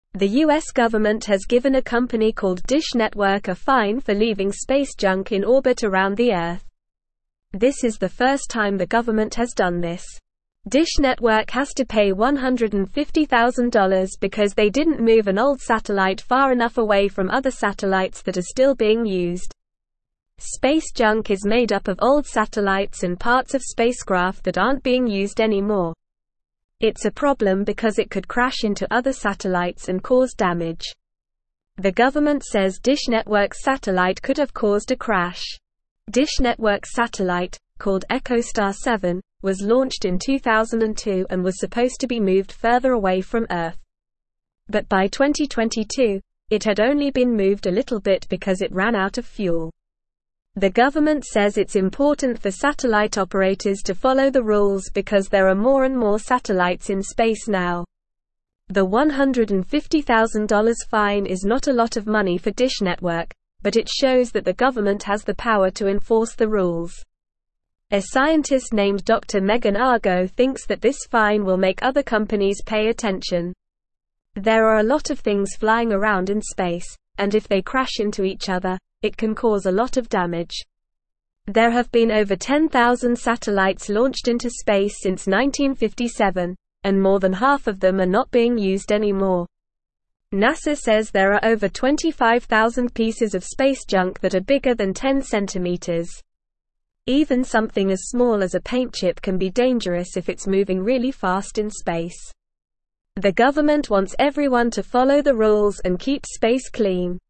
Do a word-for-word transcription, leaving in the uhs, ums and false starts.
The U S government has given a company called Dish Network a fine for leaving space junk in orbit around the Earth. This is the first time the government has done this. Dish Network has to pay one hundred fifty thousand dollars because they didn't move an old satellite far enough away from other satellites that are still being used. Space junk is made up of old satellites and parts of spacecraft that aren't being used anymore. It's a problem because it could crash into other satellites and cause damage. The government says Dish Network's satellite could have caused a crash. Dish Network's satellite, called EchoStar seven, was launched in two thousand two and was supposed to be moved further away from Earth. But by twenty twenty-two, it had only been moved a little bit because it ran out of fuel. The government says it's important for satellite operators to follow the rules because there are more and more satellites in space now. The one hundred fifty thousand dollars fine is not a lot of money for Dish Network, but it shows that the government has the power to enforce the rules. A scientist named Doctor Megan Argo thinks that this fine will make other companies pay attention. There are a lot of things flying around in space, and if they crash into each other, it can cause a lot of damage. There have been over ten thousand satellites launched into space since nineteen fifty-seven, and more than half of them are not being used anymore. NASA says there are over twenty-five thousand pieces of space junk that are bigger than ten centimeters. Even something as small as a paint chip can be dangerous if it's moving really fast in space. The government wants everyone to follow the rules and keep space clean.